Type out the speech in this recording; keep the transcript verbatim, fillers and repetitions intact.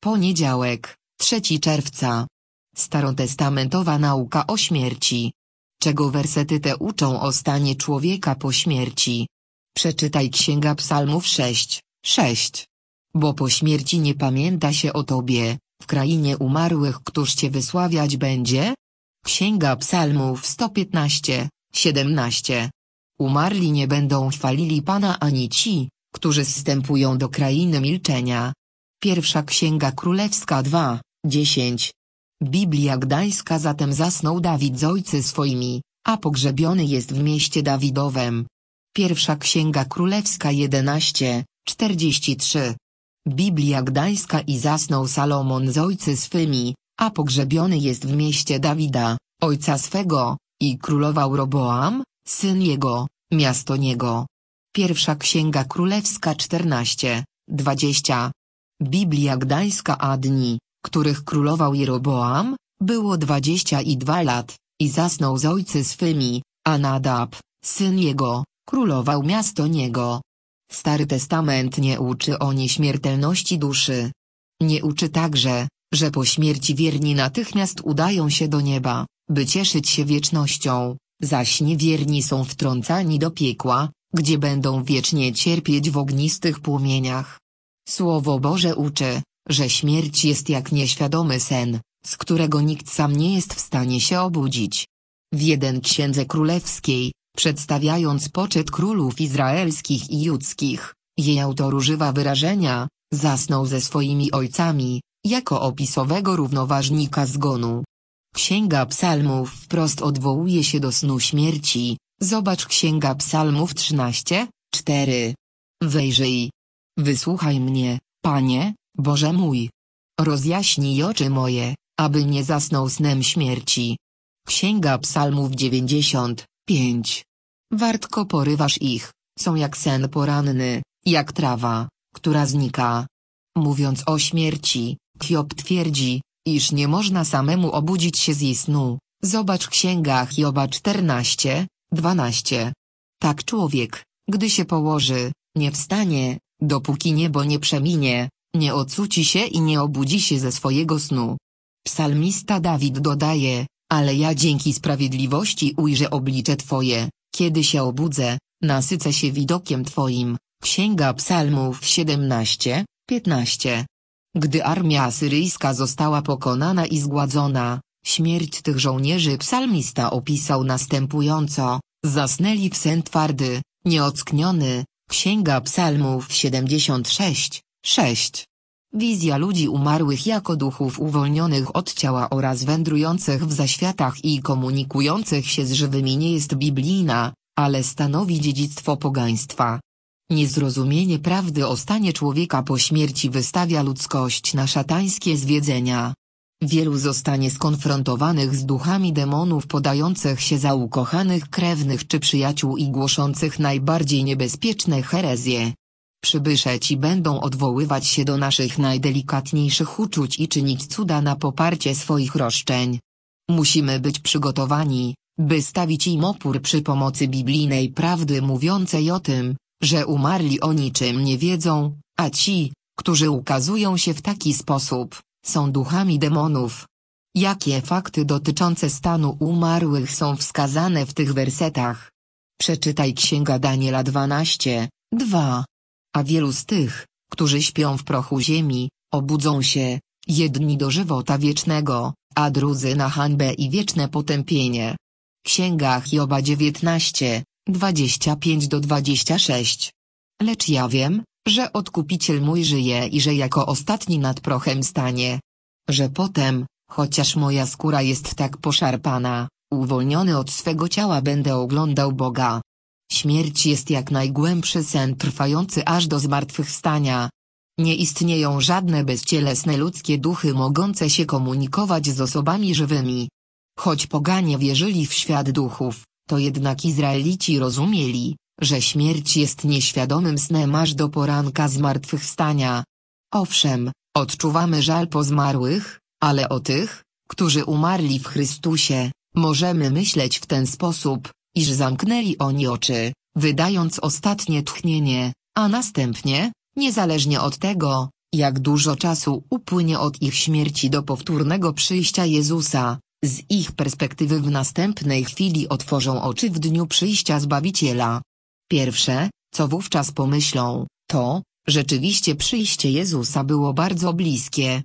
Poniedziałek, trzeciego czerwca. Starotestamentowa nauka o śmierci. Czego wersety te uczą o stanie człowieka po śmierci? Przeczytaj Księga Psalmów sześć, sześć. Bo po śmierci nie pamięta się o Tobie, w krainie umarłych któż Cię wysławiać będzie? Księga Psalmów sto piętnaście, siedemnaście. Umarli nie będą chwalili Pana ani ci, którzy zstępują do krainy milczenia. Pierwsza Księga Królewska dwa, dziesięć. Biblia Gdańska. Zatem zasnął Dawid z ojcy swoimi, a pogrzebiony jest w mieście Dawidowem. Pierwsza Księga Królewska jedenaście, czterdzieści trzy. Biblia Gdańska. I zasnął Salomon z ojcy swymi, a pogrzebiony jest w mieście Dawida, ojca swego, i królował Roboam, syn jego, miasto niego. Pierwsza Księga Królewska czternaście, dwadzieścia. Biblia Gdańska. A dni, których królował Jeroboam, było dwadzieścia i dwa lat, i zasnął z ojcy swymi, a Nadab, syn jego, królował miasto niego. Stary Testament nie uczy o nieśmiertelności duszy. Nie uczy także, że po śmierci wierni natychmiast udają się do nieba, by cieszyć się wiecznością, zaś niewierni są wtrącani do piekła, gdzie będą wiecznie cierpieć w ognistych płomieniach. Słowo Boże uczy, że śmierć jest jak nieświadomy sen, z którego nikt sam nie jest w stanie się obudzić. W jeden Księdze Królewskiej, przedstawiając poczet królów izraelskich i judzkich, jej autor używa wyrażenia, zasnął ze swoimi ojcami, jako opisowego równoważnika zgonu. Księga Psalmów wprost odwołuje się do snu śmierci, zobacz Księga Psalmów trzynaście, cztery. Wejrzyj. Wysłuchaj mnie, Panie, Boże mój. Rozjaśnij oczy moje, aby nie zasnął snem śmierci. Księga Psalmów dziewięćdziesiąt pięć. Wartko porywasz ich, są jak sen poranny, jak trawa, która znika. Mówiąc o śmierci, Hiob twierdzi, iż nie można samemu obudzić się z jej snu. Zobacz Księga Hioba czternaście, dwanaście. Tak człowiek, gdy się położy, nie wstanie, dopóki niebo nie przeminie, nie ocuci się i nie obudzi się ze swojego snu. Psalmista Dawid dodaje, ale ja dzięki sprawiedliwości ujrzę oblicze Twoje, kiedy się obudzę, nasycę się widokiem Twoim. Księga Psalmów siedemnaście, piętnaście. Gdy armia asyryjska została pokonana i zgładzona, śmierć tych żołnierzy psalmista opisał następująco: zasnęli w sen twardy, nieockniony. Księga Psalmów siedemdziesiąt sześć, sześć. Wizja ludzi umarłych jako duchów uwolnionych od ciała oraz wędrujących w zaświatach i komunikujących się z żywymi nie jest biblijna, ale stanowi dziedzictwo pogaństwa. Niezrozumienie prawdy o stanie człowieka po śmierci wystawia ludzkość na szatańskie zwiedzenia. Wielu zostanie skonfrontowanych z duchami demonów podających się za ukochanych krewnych czy przyjaciół i głoszących najbardziej niebezpieczne herezje. Przybysze ci będą odwoływać się do naszych najdelikatniejszych uczuć i czynić cuda na poparcie swoich roszczeń. Musimy być przygotowani, by stawić im opór przy pomocy biblijnej prawdy mówiącej o tym, że umarli o niczym nie wiedzą, a ci, którzy ukazują się w taki sposób, są duchami demonów. Jakie fakty dotyczące stanu umarłych są wskazane w tych wersetach? Przeczytaj Księga Daniela dwanaście, dwa. A wielu z tych, którzy śpią w prochu ziemi, obudzą się, jedni do żywota wiecznego, a drudzy na hańbę i wieczne potępienie. Księga Hioba dziewiętnaście, dwadzieścia pięć do dwudziestego szóstego. Lecz ja wiem, że Odkupiciel mój żyje i że jako ostatni nad prochem stanie. Że potem, chociaż moja skóra jest tak poszarpana, uwolniony od swego ciała będę oglądał Boga. Śmierć jest jak najgłębszy sen trwający aż do zmartwychwstania. Nie istnieją żadne bezcielesne ludzkie duchy mogące się komunikować z osobami żywymi. Choć poganie wierzyli w świat duchów, to jednak Izraelici rozumieli, że śmierć jest nieświadomym snem aż do poranka zmartwychwstania. Owszem, odczuwamy żal po zmarłych, ale o tych, którzy umarli w Chrystusie, możemy myśleć w ten sposób, iż zamknęli oni oczy, wydając ostatnie tchnienie, a następnie, niezależnie od tego, Jak dużo czasu upłynie od ich śmierci do powtórnego przyjścia Jezusa, z ich perspektywy w następnej chwili otworzą oczy w dniu przyjścia Zbawiciela. Pierwsze, co wówczas pomyślą, to, rzeczywiście przyjście Jezusa było bardzo bliskie.